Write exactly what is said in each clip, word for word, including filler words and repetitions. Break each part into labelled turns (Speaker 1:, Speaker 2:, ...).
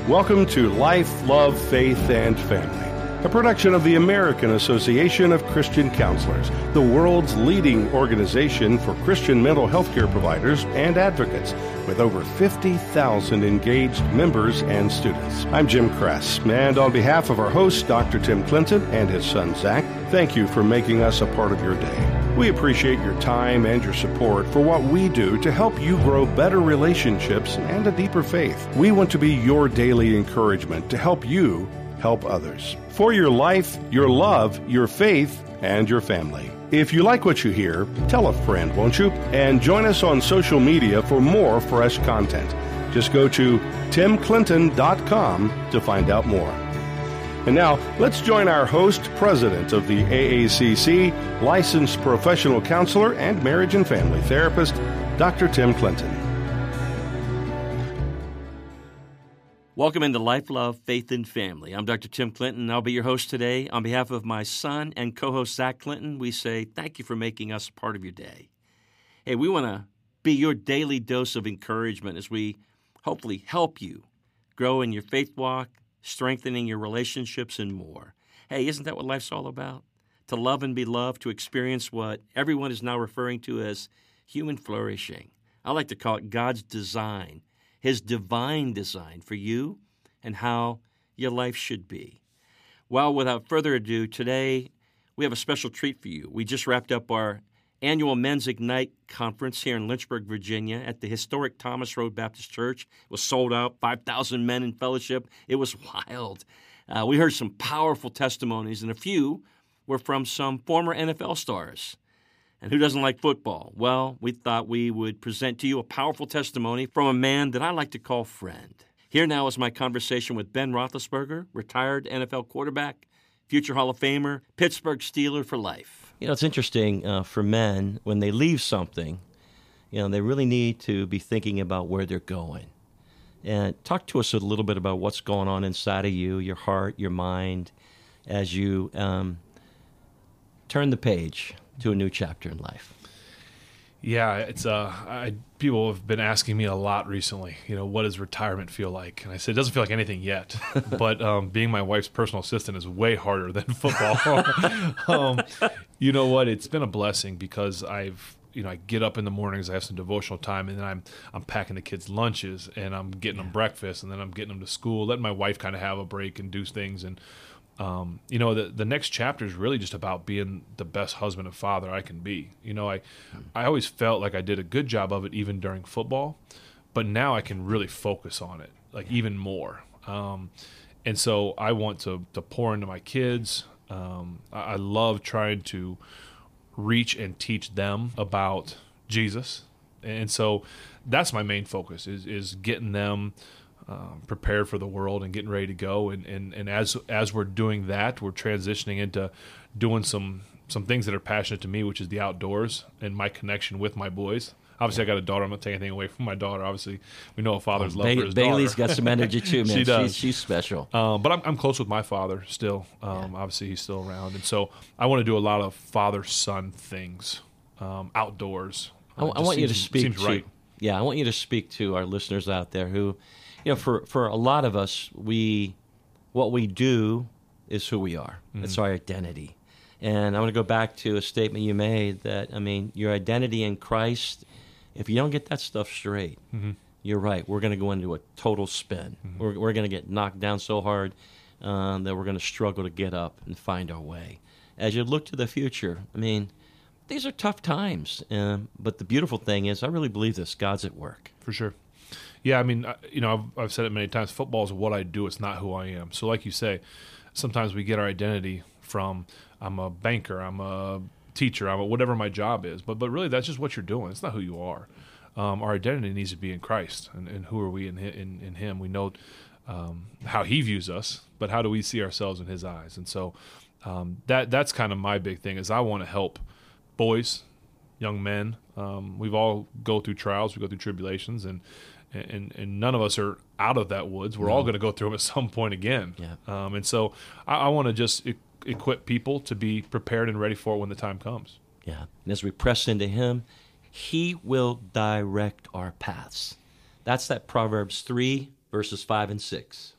Speaker 1: Welcome to Life, Love, Faith, and Family, a production of the American Association of Christian Counselors, the world's leading organization for Christian mental health care providers and advocates, with over fifty thousand engaged members and students. I'm Jim Kress, and on behalf of our host, Doctor Tim Clinton, and his son, Zach, thank you for making us a part of your day. We appreciate your time and your support for what we do to help you grow better relationships and a deeper faith. We want to be your daily encouragement to help you help others. For your life, your love, your faith, and your family. If you like what you hear, tell a friend, won't you? And join us on social media for more fresh content. Just go to tim clinton dot com to find out more. And now, let's join our host, president of the A A C C, licensed professional counselor and marriage and family therapist, Doctor Tim Clinton.
Speaker 2: Welcome into Life, Love, Faith, and Family. I'm Doctor Tim Clinton, and I'll be your host today. On behalf of my son and co-host Zach Clinton, we say thank you for making us part of your day. Hey, we want to be your daily dose of encouragement as we hopefully help you grow in your faith walk, strengthening your relationships, and more. Hey, isn't that what life's all about? To love and be loved, to experience what everyone is now referring to as human flourishing. I like to call it God's design, His divine design for you and how your life should be. Well, without further ado, today we have a special treat for you. We just wrapped up our annual Men's Ignite conference here in Lynchburg, Virginia at the historic Thomas Road Baptist Church. It was sold out, five thousand men in fellowship. It was wild. Uh, we heard some powerful testimonies, and a few were from some former N F L stars. And who doesn't like football? Well, we thought we would present to you a powerful testimony from a man that I like to call friend. Here now is my conversation with Ben Roethlisberger, retired N F L quarterback, future Hall of Famer, Pittsburgh Steeler for life. You know, it's interesting uh, for men, when they leave something, you know, they really need to be thinking about where they're going. And talk to us a little bit about what's going on inside of you, your heart, your mind, as you um, turn the page to a new chapter in life.
Speaker 3: Yeah, it's uh, I, people have been asking me a lot recently, you know, what does retirement feel like? And I said, it doesn't feel like anything yet, but um, being my wife's personal assistant is way harder than football. um, you know what? It's been a blessing because I've, you know, I get up in the mornings, I have some devotional time, and then I'm I'm packing the kids' lunches, and I'm getting yeah. them breakfast, and then I'm getting them to school, letting my wife kind of have a break and do things. And Um, you know, the the next chapter is really just about being the best husband and father I can be. You know, I I always felt like I did a good job of it even during football, but now I can really focus on it, like even more. Um, and so I want to, to pour into my kids. Um, I, I love trying to reach and teach them about Jesus. And so that's my main focus is, is getting them Um, prepared for the world and getting ready to go. And, and, and as as we're doing that, we're transitioning into doing some some things that are passionate to me, which is the outdoors and my connection with my boys. Obviously, yeah. I got a daughter. I'm not taking anything away from my daughter. Obviously, we know a father's well, love
Speaker 2: ba-
Speaker 3: for his
Speaker 2: Bailey's
Speaker 3: daughter.
Speaker 2: got some energy too, man.
Speaker 3: She does.
Speaker 2: She's, she's special.
Speaker 3: Um, but I'm, I'm close with my father still. Um, yeah. Obviously, he's still around. And so I want to do a lot of father-son things um, outdoors.
Speaker 2: I, I want seems, you to speak
Speaker 3: seems
Speaker 2: to,
Speaker 3: right.
Speaker 2: Yeah, I want you to speak to our listeners out there who, you know, for, for a lot of us, we what we do is who we are. Mm-hmm. It's our identity. And I want to go back to a statement you made that, I mean, your identity in Christ, if you don't get that stuff straight, mm-hmm. you're right. We're going to go into a total spin. Mm-hmm. We're, we're going to get knocked down so hard um, that we're going to struggle to get up and find our way. As you look to the future, I mean, these are tough times. Um, but the beautiful thing is, I really believe this. God's at work.
Speaker 3: For sure. Yeah, I mean, you know, I've, I've said it many times. Football is what I do. It's not who I am. So like you say, sometimes we get our identity from I'm a banker, I'm a teacher, I'm a, whatever my job is. But but really, that's just what you're doing. It's not who you are. Um, our identity needs to be in Christ. And, and who are we in, in, in Him? We know um, how He views us, but how do we see ourselves in His eyes? And so um, that that's kind of my big thing is I want to help boys, young men. Um, we've all go through trials. We go through tribulations. And And, and none of us are out of that woods. We're no. all going to go through them at some point again. Yeah. Um, and so I, I want to just e- equip people to be prepared and ready for it when the time comes.
Speaker 2: Yeah. And as we press into Him, He will direct our paths. That's that Proverbs three, verses five and six.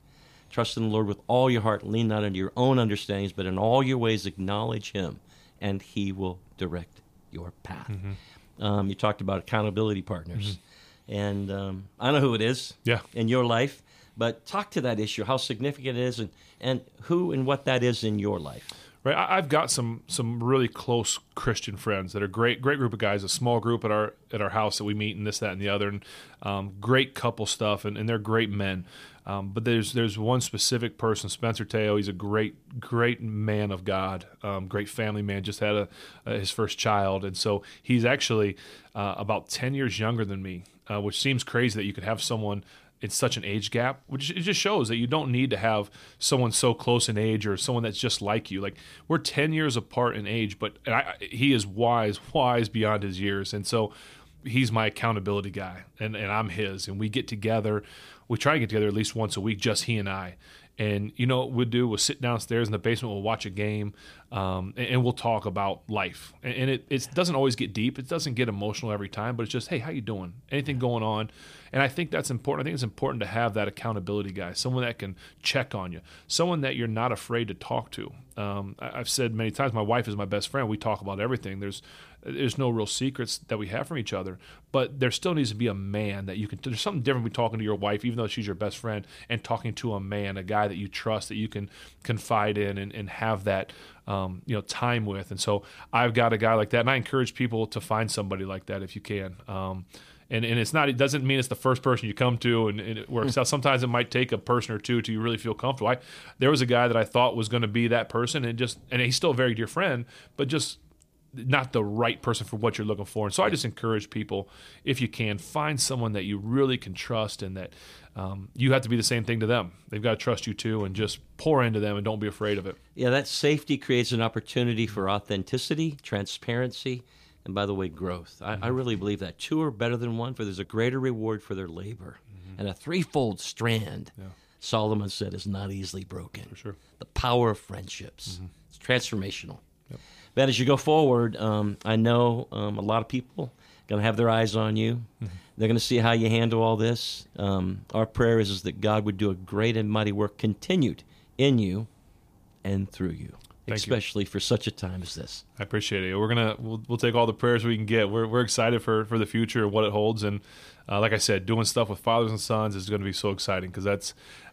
Speaker 2: Trust in the Lord with all your heart. Lean not into your own understandings, but in all your ways acknowledge him, and he will direct your path. Mm-hmm. Um, you talked about accountability partners. Mm-hmm. And um, I know who it is
Speaker 3: yeah.
Speaker 2: in your life, but talk to that issue, how significant it is, and, and who and what that is in your life.
Speaker 3: Right, I, I've got some some really close Christian friends that are great, great group of guys. A small group at our at our house that we meet, and this, that, and the other, and um, great couple stuff, and, and they're great men. Um, but there's there's one specific person, Spencer Teo. He's a great great man of God, um, great family man. Just had a, uh, his first child, and so he's actually uh, about ten years younger than me, uh, which seems crazy that you could have someone. It's such an age gap, which it just shows that you don't need to have someone so close in age or someone that's just like you. Like, we're ten years apart in age, but and I, he is wise, wise beyond his years. And so he's my accountability guy, and, and I'm his. And we get together. We try to get together at least once a week, just he and I. And you know what we'll do? We'll sit downstairs in the basement, we'll watch a game, um, and, and we'll talk about life. And, and it, it doesn't always get deep. It doesn't get emotional every time, but it's just, hey, how you doing? Anything going on? And I think that's important. I think it's important to have that accountability guy, someone that can check on you, someone that you're not afraid to talk to. Um, I, I've said many times, my wife is my best friend. We talk about everything. There's there's no real secrets that we have from each other, but there still needs to be a man that you can, there's something different between talking to your wife, even though she's your best friend, and talking to a man, a guy that you trust, that you can confide in and, and have that um, you know, time with. And so I've got a guy like that, and I encourage people to find somebody like that if you can. Um, And and it's not. It doesn't mean it's the first person you come to and, and it works out. Sometimes it might take a person or two till you really feel comfortable. I, there was a guy that I thought was going to be that person, and just and he's still a very dear friend, but just not the right person for what you're looking for. And so I just encourage people, if you can, find someone that you really can trust, and that um, you have to be the same thing to them. They've got to trust you too, and just pour into them, and don't be afraid of it.
Speaker 2: Yeah, that safety creates an opportunity for authenticity, transparency, and by the way, growth. I, mm-hmm. I really believe that. Two are better than one, for there's a greater reward for their labor. Mm-hmm. And a threefold strand, yeah. Solomon said, is not easily broken.
Speaker 3: For sure.
Speaker 2: The power of friendships. Mm-hmm. It's transformational.
Speaker 3: Yep.
Speaker 2: But as you go forward, um, I know um, a lot of people are going to have their eyes on you. Mm-hmm. They're going to see how you handle all this. Um, our prayer is, is that God would do a great and mighty work continued in you and through you. Thank Especially you. For such a time as this.
Speaker 3: I appreciate it. We're gonna we'll, we'll take all the prayers we can get. We're we're excited for, for the future and what it holds. And uh, like I said, doing stuff with fathers and sons is going to be so exciting, because that's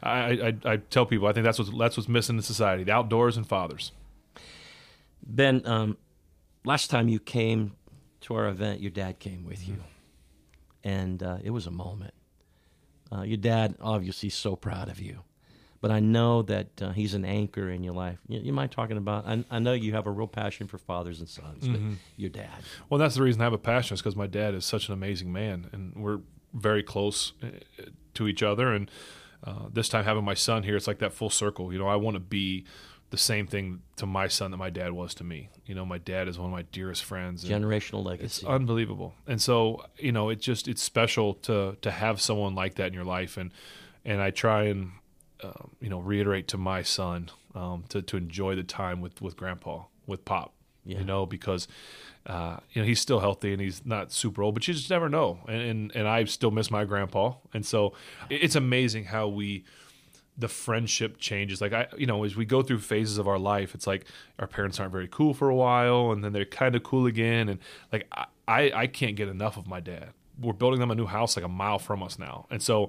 Speaker 3: I, I I tell people I think that's what's that's what's missing in society: the outdoors and fathers.
Speaker 2: Ben, um, last time you came to our event, your dad came with you, and uh, it was a moment. Uh, your dad obviously is so proud of you. But I know that uh, he's an anchor in your life. You, you mind talking about, I, I know you have a real passion for fathers and sons, but mm-hmm. your dad.
Speaker 3: Well, that's the reason I have a passion, is because my dad is such an amazing man, and we're very close to each other. And uh, this time having my son here, it's like that full circle. You know, I want to be the same thing to my son that my dad was to me. You know, my dad is one of my dearest friends.
Speaker 2: Generational legacy.
Speaker 3: It's unbelievable. And so, you know, it just, it's special to to have someone like that in your life. And, and I try and, Um, you know, reiterate to my son um, to to enjoy the time with, with Grandpa, with Pop, yeah. you know, because uh, you know, he's still healthy and he's not super old, but you just never know. And and, and I still miss my grandpa, and so it's amazing how we the friendship changes. Like I, you know, as we go through phases of our life, it's like our parents aren't very cool for a while, and then they're kind of cool again, and like I, I I can't get enough of my dad. We're building them a new house like a mile from us now, and so.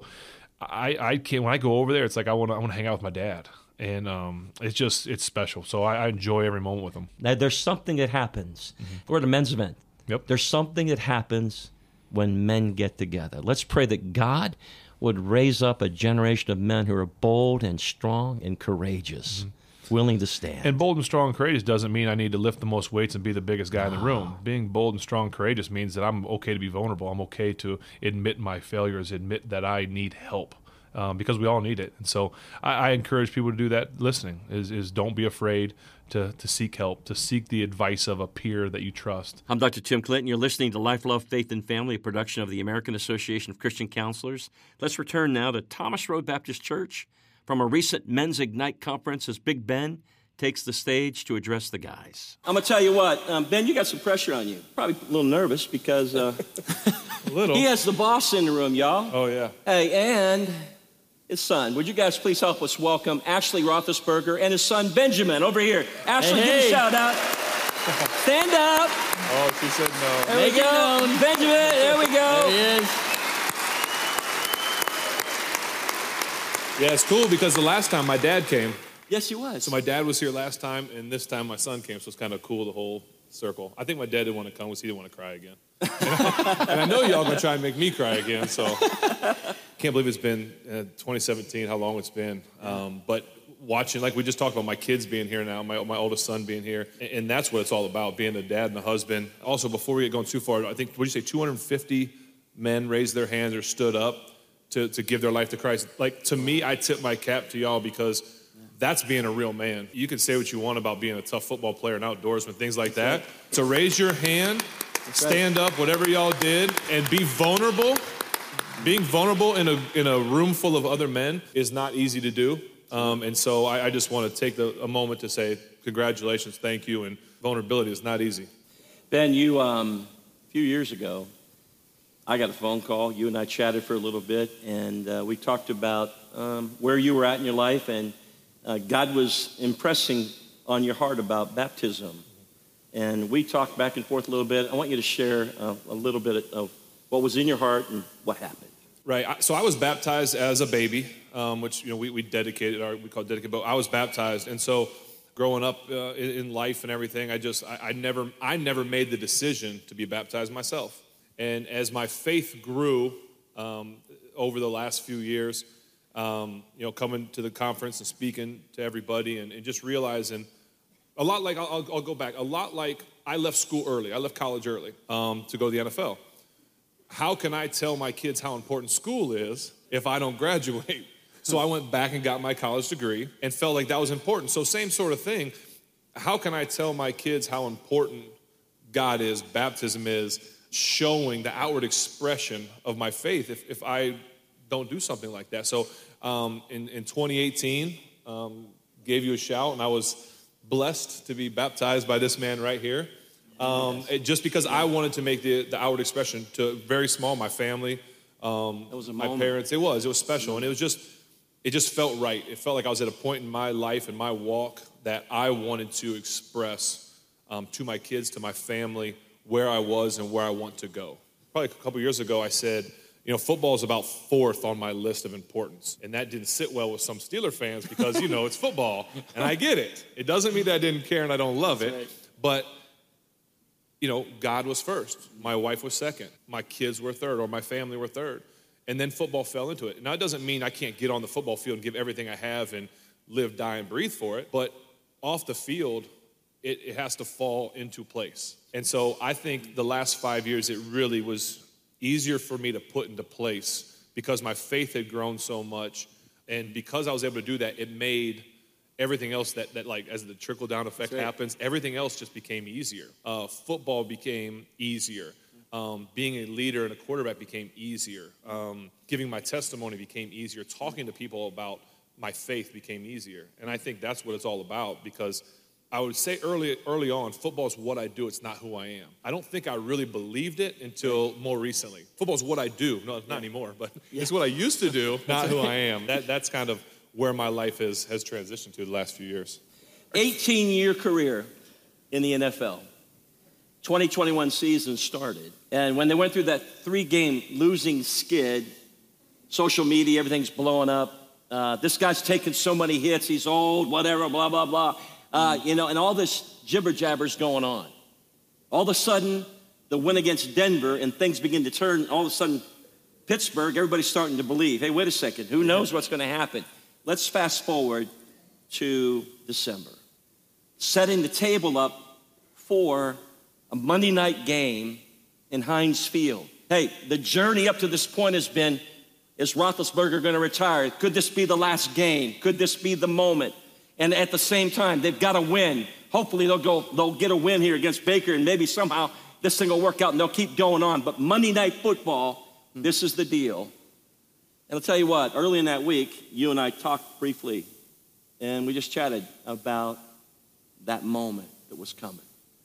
Speaker 3: I, I can't, when I go over there, it's like I want to I want to hang out with my dad, and um, it's just it's special. So I, I enjoy every moment with him.
Speaker 2: Now, there's something that happens. Mm-hmm. We're at a men's event.
Speaker 3: Yep.
Speaker 2: There's something that happens when men get together. Let's pray that God would raise up a generation of men who are bold and strong and courageous, mm-hmm. willing to stand.
Speaker 3: And bold and strong and courageous doesn't mean I need to lift the most weights and be the biggest guy no. in the room. Being bold and strong and courageous means that I'm okay to be vulnerable. I'm okay to admit my failures, admit that I need help, um, because we all need it. And so I, I encourage people to do that listening, is, is don't be afraid to, to seek help, to seek the advice of a peer that you trust.
Speaker 2: I'm Doctor Tim Clinton. You're listening to Life, Love, Faith, and Family, a production of the American Association of Christian Counselors. Let's return now to Thomas Road Baptist Church from a recent Men's Ignite conference as Big Ben takes the stage to address the guys. I'm going to tell you what, um, Ben, you got some pressure on you. Probably a little nervous because uh,
Speaker 3: a little.
Speaker 2: He has the boss in the room, y'all.
Speaker 3: Oh, yeah.
Speaker 2: Hey, and his son. Would you guys please help us welcome Ashley Roethlisberger and his son Benjamin over here. Ashley, hey, give hey. a shout out. Stand up.
Speaker 3: Oh, she said no.
Speaker 2: There Make we go. Benjamin, there we go.
Speaker 4: There he is.
Speaker 3: Yeah, it's cool because the last time my dad came.
Speaker 2: Yes, he was.
Speaker 3: So my dad was here last time, and this time my son came, so it's kind of cool, the whole circle. I think my dad didn't want to come because he didn't want to cry again. and, I, and I know y'all going to try and make me cry again, so can't believe it's been uh, twenty seventeen, how long it's been. Um, but watching, like we just talked about, my kids being here now, my, my oldest son being here, and, and that's what it's all about, being a dad and a husband. Also, before we get going too far, I think, what did you say, two hundred fifty men raised their hands or stood up to, to give their life to Christ. Like, to me, I tip my cap to y'all because that's being a real man. You can say what you want about being a tough football player and outdoorsman, things like that. To raise your hand, stand up, whatever y'all did, and be vulnerable. Being vulnerable in a in a room full of other men is not easy to do. Um, and so I, I just want to take the, a moment to say congratulations, thank you, and vulnerability is not easy.
Speaker 2: Ben, you, um, a few years ago, I got a phone call. You and I chatted for a little bit, and uh, we talked about um, where you were at in your life, and uh, God was impressing on your heart about baptism. And we talked back and forth a little bit. I want you to share uh, a little bit of what was in your heart and what happened.
Speaker 3: Right. So I was baptized as a baby, um, which, you know, we, we dedicated, or we call it dedicated, but I was baptized. And so growing up uh, in, in life and everything, I just, I, I never, I never made the decision to be baptized myself. And as my faith grew um, over the last few years, um, you know, coming to the conference and speaking to everybody and, and just realizing, a lot like, I'll, I'll go back, a lot like I left school early, I left college early um, to go to the N F L. How can I tell my kids how important school is if I don't graduate? So I went back and got my college degree and felt like that was important. So same sort of thing. How can I tell my kids how important God is, baptism is, showing the outward expression of my faith if, if I don't do something like that? So um, in, in twenty eighteen, um, gave you a shout, and I was blessed to be baptized by this man right here. Um, it, just because I wanted to make the, the outward expression to very small, my family, um,
Speaker 2: was a
Speaker 3: my
Speaker 2: moment.
Speaker 3: parents, it was, it was special. And it was just, it just felt right. It felt like I was at a point in my life and my walk that I wanted to express um, to my kids, to my family, where I was and where I want to go. Probably a couple years ago, I said, you know, football is about fourth on my list of importance. And that didn't sit well with some Steeler fans because, you know, it's football. And I get it. It doesn't mean that I didn't care and I don't love it. Right. But you know, God was first. My wife was second. My kids were third, or my family were third. And then football fell into it. Now, it doesn't mean I can't get on the football field and give everything I have and live, die, and breathe for it. But off the field, it, it has to fall into place. And so I think the last five years, it really was easier for me to put into place because my faith had grown so much. And because I was able to do that, it made everything else that, that like, as the trickle-down effect right. happens, everything else just became easier. Uh, football became easier. Um, being a leader and a quarterback became easier. Um, giving my testimony became easier. Talking to people about my faith became easier. And I think that's what it's all about because I would say early early on, football is what I do. It's not who I am. I don't think I really believed it until more recently. Football is what I do. No, not yeah. anymore, but yeah. it's what I used to do, not who I am. That That's kind of where my life is, has transitioned to the last few years.
Speaker 2: eighteen-year career in the N F L. twenty twenty-one season started. And when they went through that three-game losing skid, social media, everything's blowing up. Uh, this guy's taken so many hits. He's old, whatever, blah, blah, blah. Uh, you know, and all this jibber-jabber's going on. All of a sudden, the win against Denver, and things begin to turn. All of a sudden, Pittsburgh, everybody's starting to believe, hey, wait a second, who knows what's going to happen? Let's fast forward to December. Setting the table up for a Monday night game in Heinz Field. Hey, the journey up to this point has been, is Roethlisberger going to retire? Could this be the last game? Could this be the moment? And at the same time, they've got to win. Hopefully they'll go, they'll get a win here against Baker, and maybe somehow this thing will work out and they'll keep going on. But Monday Night Football, this is the deal. And I'll tell you what, early in that week, you and I talked briefly, and we just chatted about that moment that was coming.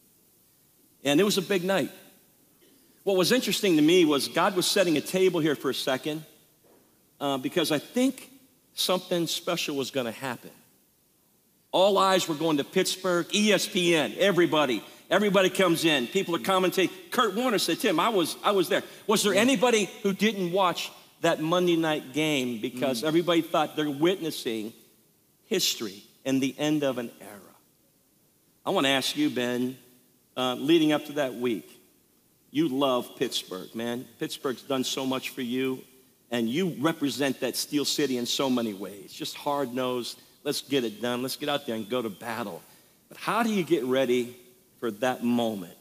Speaker 2: And it was a big night. What was interesting to me was God was setting a table here for a second, uh, because I think
Speaker 4: something special was going to happen. All eyes were going to Pittsburgh, E S P N, everybody. Everybody comes in. People are commentating. Kurt Warner said, Tim, I was, I was there. Was there anybody who didn't watch that Monday night game because mm. everybody thought they're witnessing history and the end of an era? I want to ask you, Ben, uh, leading up to that week, you love Pittsburgh, man. Pittsburgh's done so much for you, and you represent that Steel City in so many ways. Just hard-nosed, let's get it done. Let's get out there and go to battle. But how do you get ready for that moment?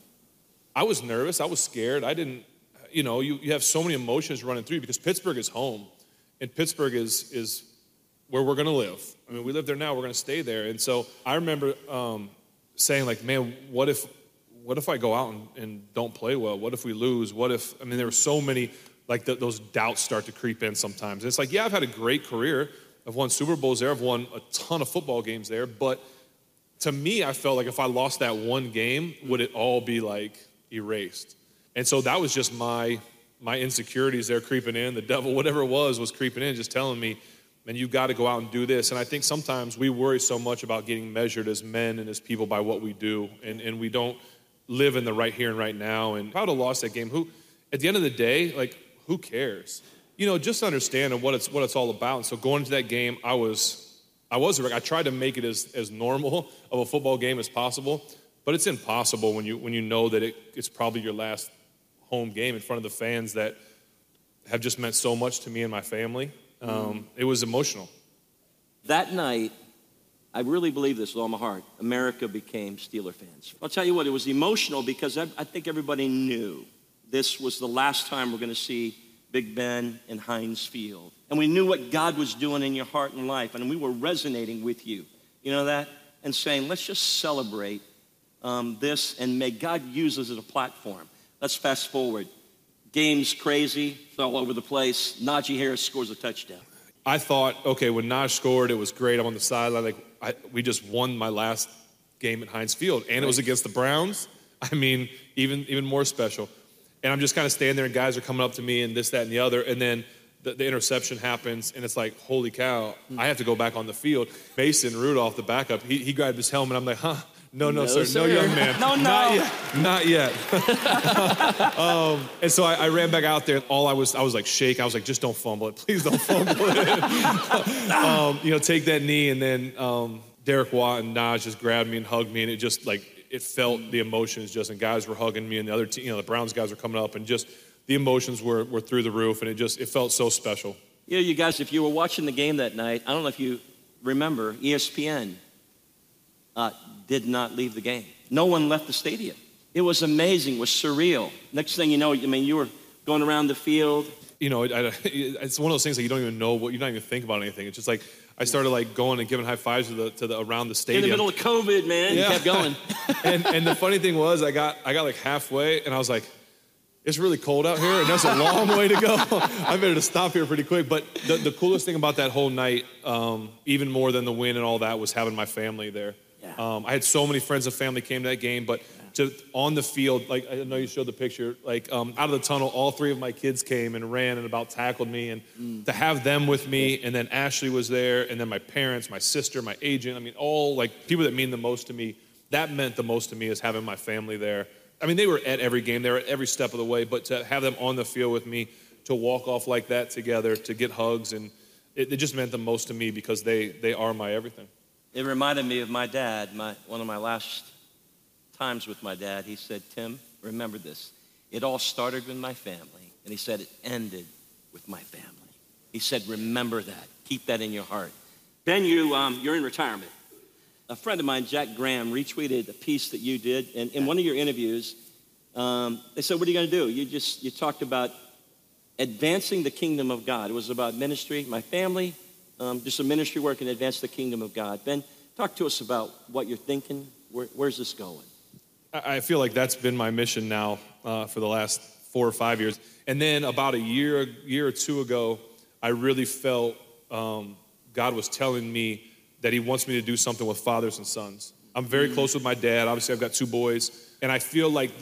Speaker 5: I was nervous. I was scared. I didn't, you know, you, you have so many emotions running through you because Pittsburgh is home, and Pittsburgh is is where we're going to live. I mean, we live there now. We're going to stay there. And so I remember um, saying, like, man, what if what if I go out and, and don't play well? What if we lose? What if, I mean, there were so many, like, the, those doubts start to creep in sometimes. And it's like, yeah, I've had a great career. I've won Super Bowls there. I've won a ton of football games there. But to me, I felt like if I lost that one game, would it all be, like, erased? And so that was just my my insecurities there creeping in. The devil, whatever it was, was creeping in, just telling me, man, you've got to go out and do this. And I think sometimes we worry so much about getting measured as men and as people by what we do, and, and we don't live in the right here and right now. And if I would have lost that game, who, at the end of the day, like, who cares? You know, just understanding what it's what it's all about. And so going into that game, I was, I was, I tried to make it as as normal of a football game as possible, but it's impossible when you when you know that it, it's probably your last home game in front of the fans that have just meant so much to me and my family. Um, mm. It was emotional.
Speaker 4: That night, I really believe this with all my heart, America became Steeler fans. I'll tell you what, it was emotional because I, I think everybody knew this was the last time we're going to see Big Ben in Heinz Field. And we knew what God was doing in your heart and life, and we were resonating with you. You know that? And saying, let's just celebrate um, this, and may God use us as a platform. Let's fast forward. Game's crazy. It's all over the place. Najee Harris scores a touchdown.
Speaker 5: I thought, okay, when Naj scored, it was great. I'm on the sideline. Like, I, we just won my last game at Heinz Field, and right. It was against the Browns. I mean, even even more special. And I'm just kind of standing there, and guys are coming up to me, and this, that, and the other. And then the, the interception happens, and it's like, holy cow, I have to go back on the field. Mason Rudolph, the backup, he, he grabbed his helmet. I'm like, huh? No, no, no sir. sir. No, young man.
Speaker 4: no, no.
Speaker 5: Not yet. Not yet. um, and so I, I ran back out there. All I was, I was like, shake. I was like, just don't fumble it. Please don't fumble it. um, you know, take that knee. And then um, Derek Watt and Naj just grabbed me and hugged me. And it just, like, it felt the emotions just, and guys were hugging me, and the other team, you know, the Browns guys were coming up, and just the emotions were, were through the roof. And it just, it felt so special.
Speaker 4: You know, you guys, if you were watching the game that night, I don't know if you remember, E S P N uh, did not leave the game. No one left the stadium. It was amazing. It was surreal. Next thing you know, I mean, you were going around the field.
Speaker 5: You know, it, I, it's one of those things that you don't even know what, you don't even think about anything. It's just like, I started like going and giving high fives to the, to the around the stadium.
Speaker 4: In the middle of COVID, man, yeah. You kept going.
Speaker 5: and, and the funny thing was, I got, I got like halfway, and I was like, it's really cold out here, and that's a long way to go. I better to stop here pretty quick. But the, the coolest thing about that whole night, um, even more than the win and all that, was having my family there. Yeah. Um, I had so many friends and family came to that game, but to on the field, like I know you showed the picture, like um, out of the tunnel, all three of my kids came and ran and about tackled me, and mm. to have them with me, and then Ashley was there, and then my parents, my sister, my agent, I mean, all like people that mean the most to me. That meant the most to me, is having my family there. I mean, they were at every game, they were at every step of the way, but to have them on the field with me, to walk off like that together, to get hugs, and it, it just meant the most to me because they they are my everything.
Speaker 4: It reminded me of my dad, my one of my last times with my dad. He said, Tim, remember this. It all started with my family, and he said it ended with my family. He said, remember that. Keep that in your heart. Ben, you, um, you're in retirement. A friend of mine, Jack Graham, retweeted a piece that you did, and in one of your interviews, um, they said, what are you going to do? You just, you talked about advancing the kingdom of God. It was about ministry, my family, um, just a ministry work and advance the kingdom of God. Ben, talk to us about what you're thinking. Where, where's this going?
Speaker 5: I feel like that's been my mission now uh, for the last four or five years. And then about a year, year or two ago, I really felt um, God was telling me that he wants me to do something with fathers and sons. I'm very mm-hmm. close with my dad. Obviously, I've got two boys. And I feel like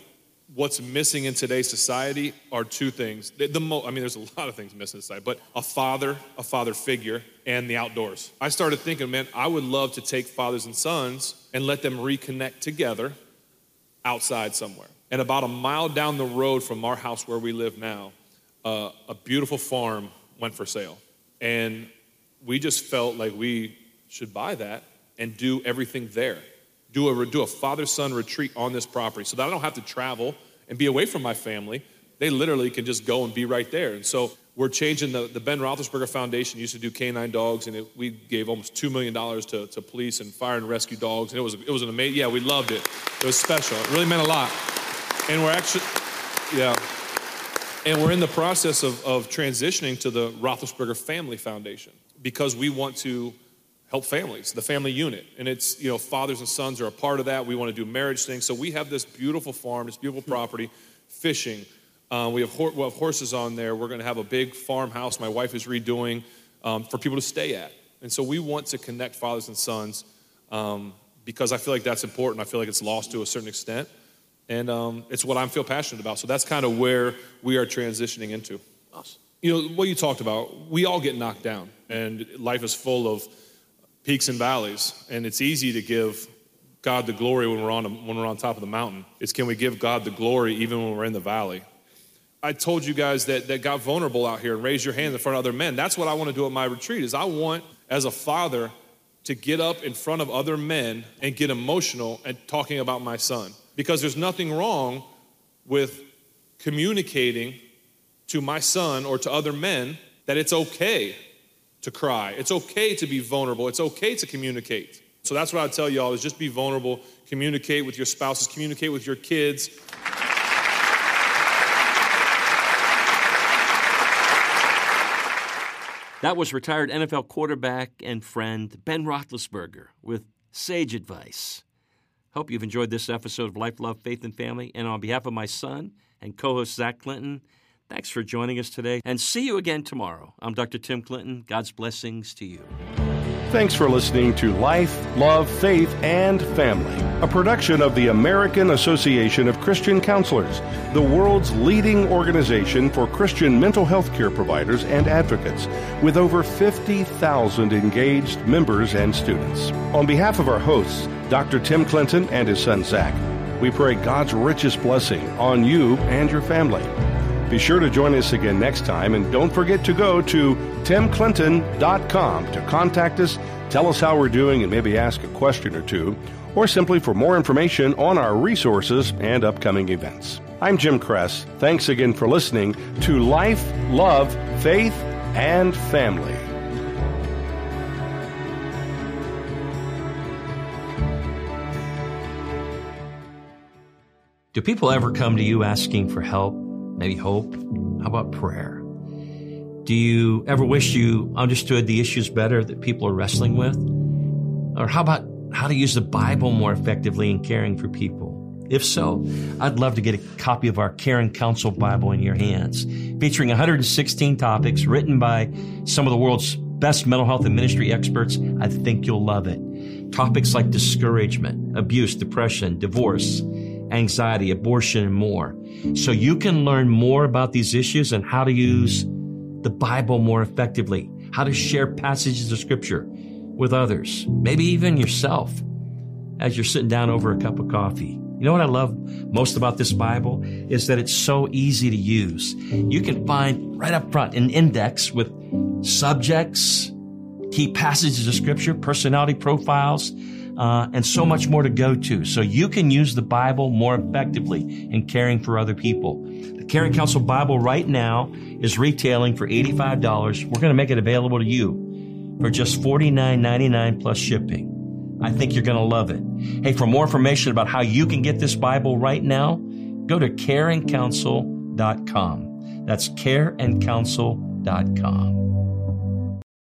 Speaker 5: what's missing in today's society are two things. The, the mo- I mean, there's a lot of things missing in society, but a father, a father figure, and the outdoors. I started thinking, man, I would love to take fathers and sons and let them reconnect together outside somewhere. And about a mile down the road from our house where we live now, uh, a beautiful farm went for sale. And we just felt like we should buy that and do everything there. Do a, do a father-son retreat on this property so that I don't have to travel and be away from my family. They literally can just go and be right there. And so we're changing the, the Ben Roethlisberger Foundation used to do canine dogs, and it, we gave almost two million dollars to, to police and fire and rescue dogs. And it was, it was an amazing, yeah, we loved it. It was special. It really meant a lot. And we're actually, yeah. And we're in the process of, of transitioning to the Roethlisberger Family Foundation because we want to help families, the family unit. And it's, you know, fathers and sons are a part of that. We want to do marriage things. So we have this beautiful farm, this beautiful property, fishing. Uh, we have ho- we have horses on there. We're going to have a big farmhouse my wife is redoing um, for people to stay at. And so we want to connect fathers and sons um, because I feel like that's important. I feel like it's lost to a certain extent. And um, it's what I feel passionate about. So that's kind of where we are transitioning into.
Speaker 4: Awesome.
Speaker 5: You know, what you talked about, we all get knocked down. And life is full of peaks and valleys, and it's easy to give God the glory when we're on when we're on top of the mountain. It's can we give God the glory even when we're in the valley? I told you guys that that got vulnerable out here and raise your hand in front of other men. That's what I want to do at my retreat. Is I want, as a father, to get up in front of other men and get emotional and talking about my son, because there's nothing wrong with communicating to my son or to other men that it's okay to cry. It's okay to be vulnerable. It's okay to communicate. So that's what I tell y'all is just be vulnerable, communicate with your spouses, communicate with your kids.
Speaker 2: That was retired N F L quarterback and friend Ben Roethlisberger with sage advice. Hope you've enjoyed this episode of Life, Love, Faith, and Family. And on behalf of my son and co-host Zach Clinton, thanks for joining us today, and see you again tomorrow. I'm Doctor Tim Clinton. God's blessings to you.
Speaker 1: Thanks for listening to Life, Love, Faith, and Family, a production of the American Association of Christian Counselors, the world's leading organization for Christian mental health care providers and advocates, with over fifty thousand engaged members and students. On behalf of our hosts, Doctor Tim Clinton and his son Zach, we pray God's richest blessing on you and your family. Be sure to join us again next time, and don't forget to go to tim clinton dot com to contact us, tell us how we're doing, and maybe ask a question or two, or simply for more information on our resources and upcoming events. I'm Jim Kress. Thanks again for listening to Life, Love, Faith, and Family.
Speaker 2: Do people ever come to you asking for help? Maybe hope? How about prayer? Do you ever wish you understood the issues better that people are wrestling with? Or how about how to use the Bible more effectively in caring for people? If so, I'd love to get a copy of our Care and Counsel Bible in your hands, featuring one hundred sixteen topics written by some of the world's best mental health and ministry experts. I think you'll love it. Topics like discouragement, abuse, depression, divorce, anxiety, abortion, and more. So you can learn more about these issues and how to use the Bible more effectively, how to share passages of Scripture with others, maybe even yourself, as you're sitting down over a cup of coffee. You know what I love most about this Bible is that it's so easy to use. You can find right up front an index with subjects, key passages of Scripture, personality profiles, Uh, and so much more to go to. So you can use the Bible more effectively in caring for other people. The Care and Counsel Bible right now is retailing for eighty-five dollars. We're going to make it available to you for just forty-nine ninety-nine plus shipping. I think you're going to love it. Hey, for more information about how you can get this Bible right now, go to care and counsel dot com. That's care and counsel dot com.